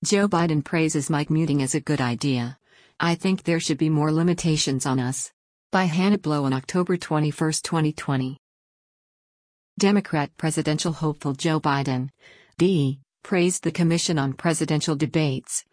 Joe Biden praises mic muting as a good idea. I think there should be more limitations on us. By Hannah Blow on October 21, 2020. Democrat presidential hopeful Joe Biden, D., praised the Commission on Presidential Debates,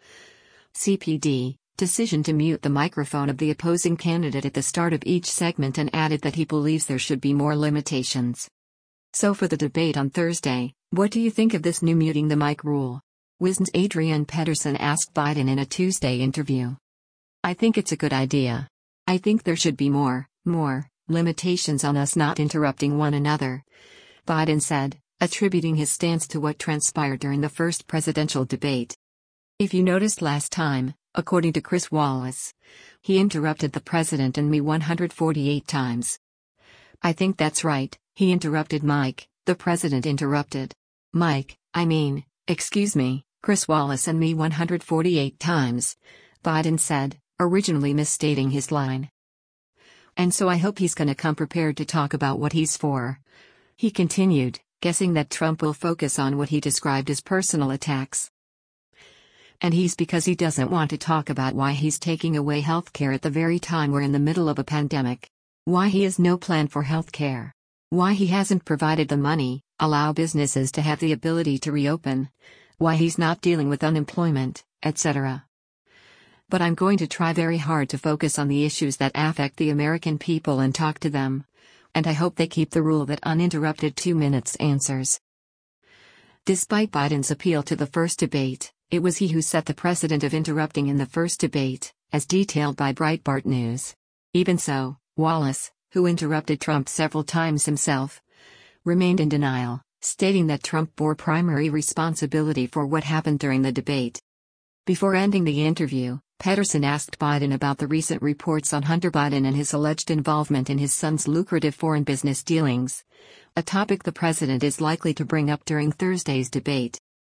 CPD, decision to mute the microphone of the opposing candidate at the start of each segment and added that he believes there should be more limitations. So for the debate on Thursday, what do you think of this new muting the mic rule? WISN's Adrienne Pedersen asked Biden in a Tuesday interview. I think it's a good idea. I think there should be more limitations on us not interrupting one another, Biden said, attributing his stance to what transpired during the first presidential debate. If you noticed last time, according to Chris Wallace, he interrupted the president and me 148 times. I think that's right, he interrupted Mike, the president interrupted Mike, excuse me, Chris Wallace and me 148 times, Biden said, originally misstating his line. And so I hope he's gonna come prepared to talk about what he's for. He continued, guessing that Trump will focus on what he described as personal attacks. And he's because he doesn't want to talk about why he's taking away healthcare at the very time we're in the middle of a pandemic. Why he has no plan for healthcare. Why he hasn't provided the money, allow businesses to have the ability to reopen. Why he's not dealing with unemployment, etc. But I'm going to try very hard to focus on the issues that affect the American people and talk to them. And I hope they keep the rule that uninterrupted 2 minutes answers. Despite Biden's appeal to the first debate, it was he who set the precedent of interrupting in the first debate, as detailed by Breitbart News. Even so, Wallace, who interrupted Trump several times himself, remained in denial, stating that Trump bore primary responsibility for what happened during the debate. Before ending the interview, Pedersen asked Biden about the recent reports on Hunter Biden and his alleged involvement in his son's lucrative foreign business dealings, a topic the president is likely to bring up during Thursday's debate.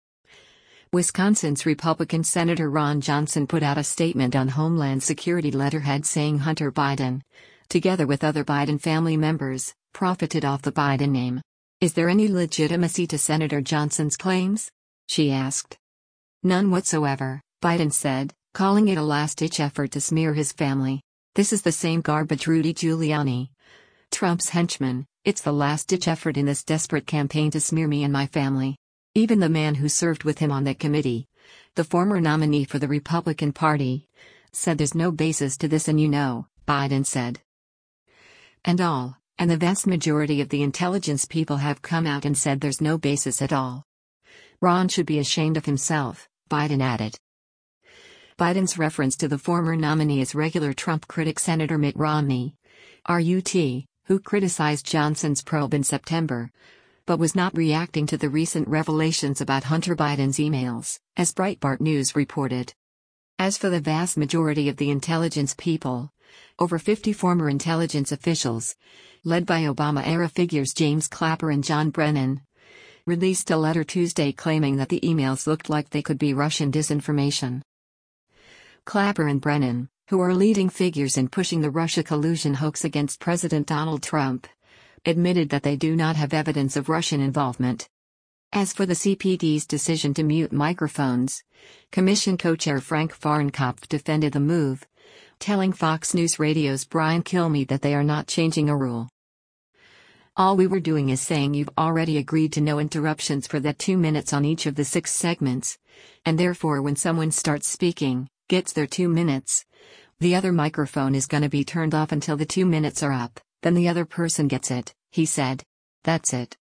Wisconsin's Republican Senator Ron Johnson put out a statement on Homeland Security letterhead saying Hunter Biden, together with other Biden family members, profited off the Biden name. Is there any legitimacy to Senator Johnson's claims? She asked. None whatsoever, Biden said, calling it a last-ditch effort to smear his family. This is the same garbage Rudy Giuliani, Trump's henchman. It's the last-ditch effort in this desperate campaign to smear me and my family. Even the man who served with him on that committee, the former nominee for the Republican Party, said there's no basis to this, and Biden said. And the vast majority of the intelligence people have come out and said there's no basis at all. Ron should be ashamed of himself, Biden added. Biden's reference to the former nominee is regular Trump critic Senator Mitt Romney, RUT, who criticized Johnson's probe in September, but was not reacting to the recent revelations about Hunter Biden's emails, as Breitbart News reported. As for the vast majority of the intelligence people, over 50 former intelligence officials, led by Obama-era figures James Clapper and John Brennan, released a letter Tuesday claiming that the emails looked like they could be Russian disinformation. Clapper and Brennan, who are leading figures in pushing the Russia collusion hoax against President Donald Trump, admitted that they do not have evidence of Russian involvement. As for the CPD's decision to mute microphones, Commission co-chair Frank Fahrenkopf defended the move, telling Fox News Radio's Brian Kilmeade that they are not changing a rule. All we were doing is saying you've already agreed to no interruptions for that 2 minutes on each of the 6 segments, and therefore when someone starts speaking, gets their 2 minutes, the other microphone is gonna be turned off until the 2 minutes are up, then the other person gets it, he said. That's it.